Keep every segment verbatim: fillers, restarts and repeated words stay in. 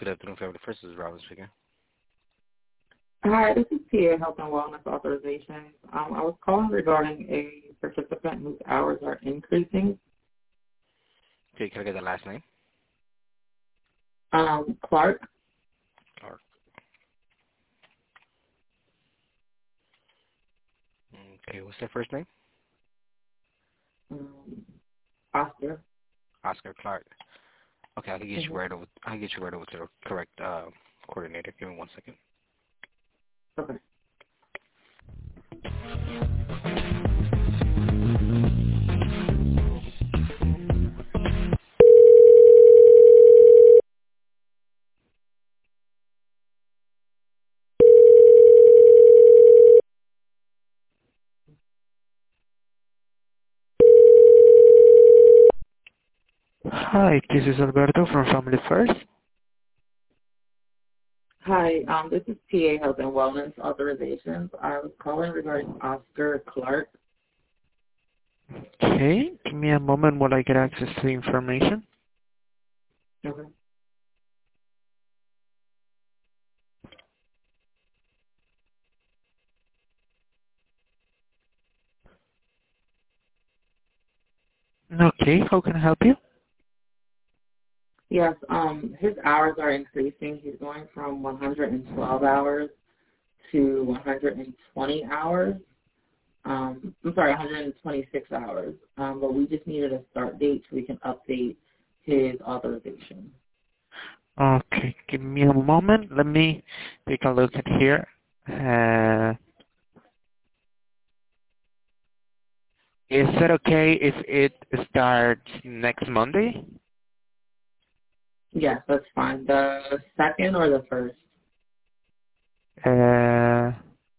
Good afternoon, family. First is Robin speaking. Hi, this is Tia, Health and Wellness Authorizations. Um, I was calling regarding a participant whose hours are increasing. Okay, can I get the last name? Um, Clark. Clark. Okay, what's their first name? Um, Oscar. Oscar Clark. Okay, I can get Mm-hmm. you right over. I can get you right over to the correct uh, coordinator. Give me one second. Okay. Hi, this is Alberto from Family First. Hi, um, this is P A Health and Wellness Authorizations. I was calling regarding Oscar Clark. Okay, give me a moment while I get access to the information. Okay. Okay, how can I help you? Yes, um, his hours are increasing. He's going from one hundred twelve hours to one hundred twenty hours. Um, I'm sorry, one hundred twenty-six hours. Um, but we just needed a start date so we can update his authorization. Okay, give me a moment. Let me take a look at here. Uh, is that okay if it starts next Monday? Yes, that's fine. The second or the first? Uh,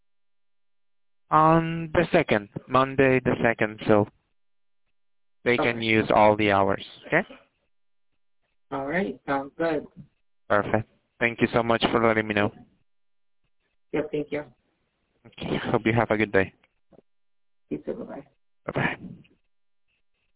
on the second, Monday the second, so they can Okay. use all the hours. Okay? All right. Sounds good. Perfect. Thank you so much for letting me know. Yep. Thank you. Okay, hope you have a good day. You too. Bye-bye. Bye-bye.